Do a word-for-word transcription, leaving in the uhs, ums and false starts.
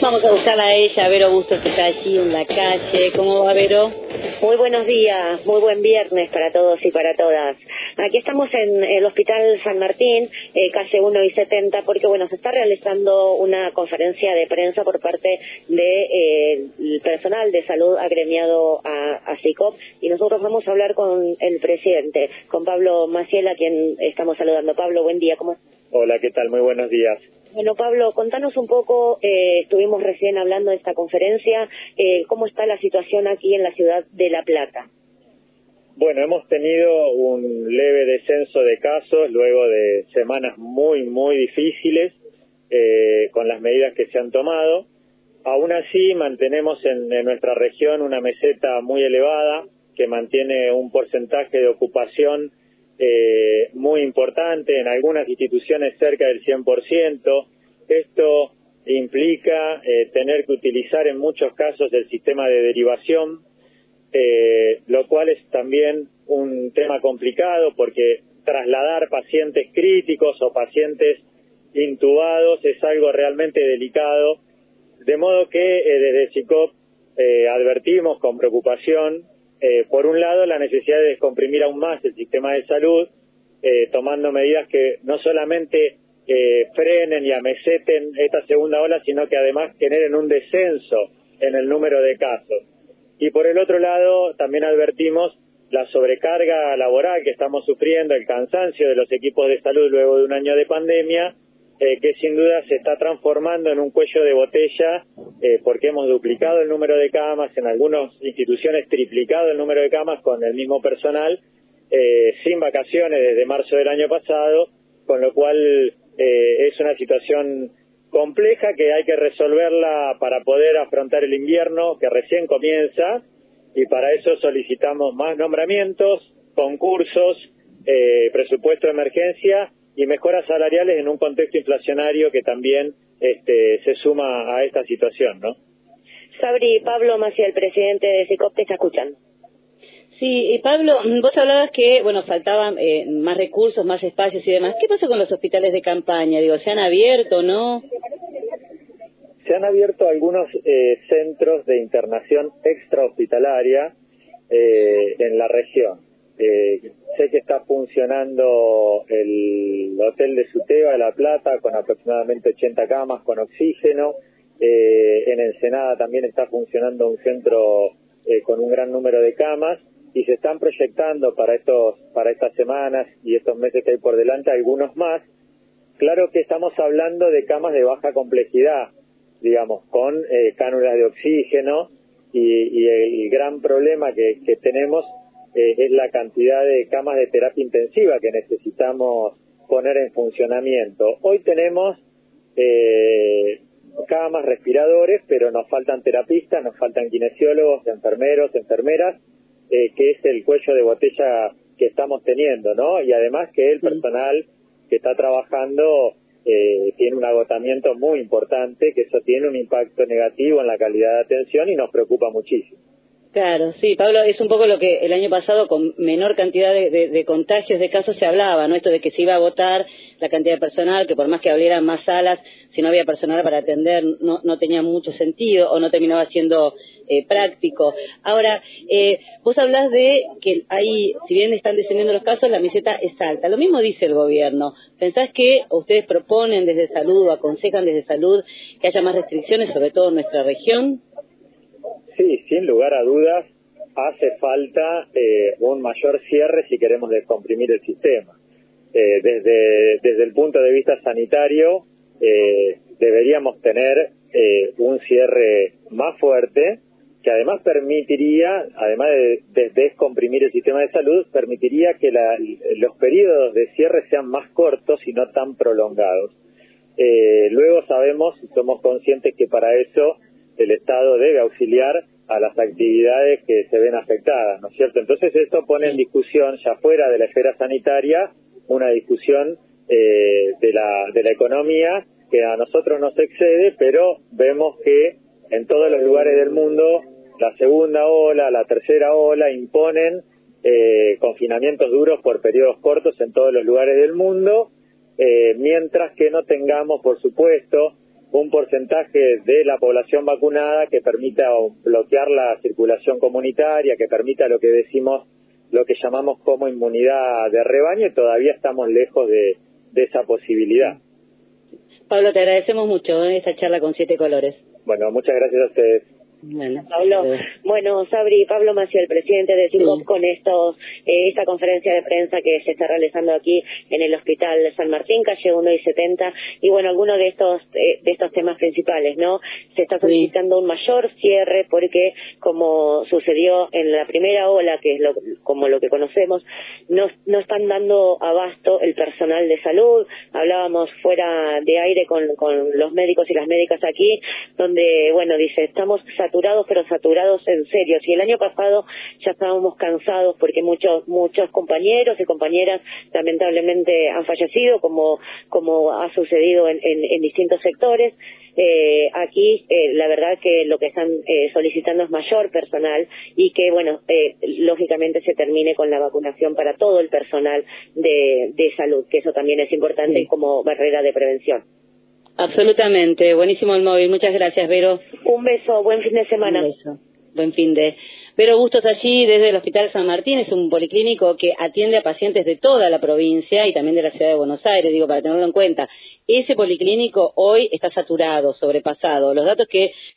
vamos a buscarla a ella, Vero Bustos, que está allí en la calle. ¿Cómo va, Vero? Muy buenos días, muy buen viernes para todos y para todas. Aquí estamos en el Hospital San Martín, eh, calle uno y setenta, porque bueno, se está realizando una conferencia de prensa por parte del de, eh, personal de salud agremiado a, a SICOP, y nosotros vamos a hablar con el presidente, con Pablo Maciel, a quien estamos saludando. Pablo, buen día, ¿cómo estás? Hola, ¿qué tal? Muy buenos días. Bueno, Pablo, contanos un poco, eh, estuvimos recién hablando de esta conferencia, eh, ¿cómo está la situación aquí en la ciudad de La Plata? Bueno, hemos tenido un leve descenso de casos luego de semanas muy, muy difíciles eh, con las medidas que se han tomado. Aún así, mantenemos en, en nuestra región una meseta muy elevada que mantiene un porcentaje de ocupación Eh, muy importante, en algunas instituciones cerca del cien por ciento. Esto implica eh, tener que utilizar en muchos casos el sistema de derivación, eh, lo cual es también un tema complicado porque trasladar pacientes críticos o pacientes intubados es algo realmente delicado, de modo que eh, desde SICOP eh, advertimos con preocupación Eh, por un lado, la necesidad de descomprimir aún más el sistema de salud, eh, tomando medidas que no solamente eh, frenen y ameseten esta segunda ola, sino que además generen un descenso en el número de casos. Y por el otro lado, también advertimos la sobrecarga laboral que estamos sufriendo, el cansancio de los equipos de salud luego de un año de pandemia, Eh, que sin duda se está transformando en un cuello de botella, eh, porque hemos duplicado el número de camas, en algunas instituciones triplicado el número de camas con el mismo personal, eh, sin vacaciones desde marzo del año pasado, con lo cual eh, es una situación compleja que hay que resolverla para poder afrontar el invierno que recién comienza, y para eso solicitamos más nombramientos, concursos, eh, presupuesto de emergencia y mejoras salariales en un contexto inflacionario que también este, se suma a esta situación, ¿no? Sabri, Pablo Maciel, presidente de SICOP, te está escuchando. Sí, y Pablo, vos hablabas que, bueno, faltaban eh, más recursos, más espacios y demás. ¿Qué pasa con los hospitales de campaña? Digo, ¿se han abierto, no? Se han abierto algunos eh, centros de internación extrahospitalaria eh, en la región. Eh, sé que está funcionando el hotel de Suteba de La Plata con aproximadamente ochenta camas con oxígeno. Eh, en Ensenada también está funcionando un centro eh, con un gran número de camas, y se están proyectando para estos para estas semanas y estos meses que hay por delante algunos más. Claro que estamos hablando de camas de baja complejidad, digamos, con eh, cánulas de oxígeno, y, y el gran problema que, que tenemos Eh, es la cantidad de camas de terapia intensiva que necesitamos poner en funcionamiento. Hoy tenemos eh, camas, respiradores, pero nos faltan terapistas, nos faltan kinesiólogos, enfermeros, enfermeras, eh, que es el cuello de botella que estamos teniendo, ¿no? Y además que el personal que está trabajando eh, tiene un agotamiento muy importante, que eso tiene un impacto negativo en la calidad de atención y nos preocupa muchísimo. Claro, sí, Pablo, es un poco lo que el año pasado con menor cantidad de, de, de contagios, de casos se hablaba, ¿no? Esto de que se iba a agotar la cantidad de personal, que por más que abrieran más salas, si no había personal para atender, no, no tenía mucho sentido o no terminaba siendo eh, práctico. Ahora, eh, vos hablás de que hay, si bien están descendiendo los casos, la meseta es alta. Lo mismo dice el gobierno. ¿Pensás que ustedes proponen desde salud o aconsejan desde salud que haya más restricciones, sobre todo en nuestra región? Sí, sin lugar a dudas, hace falta eh, un mayor cierre si queremos descomprimir el sistema. Eh, desde, desde el punto de vista sanitario, eh, deberíamos tener eh, un cierre más fuerte, que además permitiría, además de, de descomprimir el sistema de salud, permitiría que la, los periodos de cierre sean más cortos y no tan prolongados. Eh, luego sabemos y somos conscientes que para eso el Estado debe auxiliar a las actividades que se ven afectadas, ¿no es cierto? Entonces esto pone en discusión, ya fuera de la esfera sanitaria, una discusión eh, de la de la economía que a nosotros nos excede, pero vemos que en todos los lugares del mundo la segunda ola, la tercera ola imponen eh, confinamientos duros por periodos cortos en todos los lugares del mundo, eh, mientras que no tengamos, por supuesto, un porcentaje de la población vacunada que permita bloquear la circulación comunitaria, que permita lo que decimos, lo que llamamos como inmunidad de rebaño, y todavía estamos lejos de, de esa posibilidad. Pablo, te agradecemos mucho ¿eh? esta charla con Siete Colores. Bueno, muchas gracias a ustedes. Bueno, Pablo, bueno, Sabri, Pablo Maciel, presidente de SINCOP, sí. con estos, eh, esta conferencia de prensa que se está realizando aquí en el Hospital San Martín, calle uno y setenta, y bueno, algunos de estos eh, de estos temas principales, ¿no? Se está solicitando sí. un mayor cierre porque, como sucedió en la primera ola, que es lo, como lo que conocemos, no, no están dando abasto el personal de salud. Hablábamos fuera de aire con, con los médicos y las médicas aquí, donde, bueno, dice, estamos saturados, pero saturados en serio. Si el año pasado ya estábamos cansados porque muchos muchos compañeros y compañeras lamentablemente han fallecido, como como ha sucedido en, en, en distintos sectores, eh, aquí eh, la verdad que lo que están eh, solicitando es mayor personal y que, bueno, eh, lógicamente se termine con la vacunación para todo el personal de, de salud, que eso también es importante sí. como barrera de prevención. Absolutamente, buenísimo el móvil, muchas gracias, Vero. Un beso, buen fin de semana. Un beso, buen fin de... Vero Bustos allí desde el Hospital San Martín, es un policlínico que atiende a pacientes de toda la provincia y también de la ciudad de Buenos Aires, digo, para tenerlo en cuenta. Ese policlínico hoy está saturado, sobrepasado. Los datos que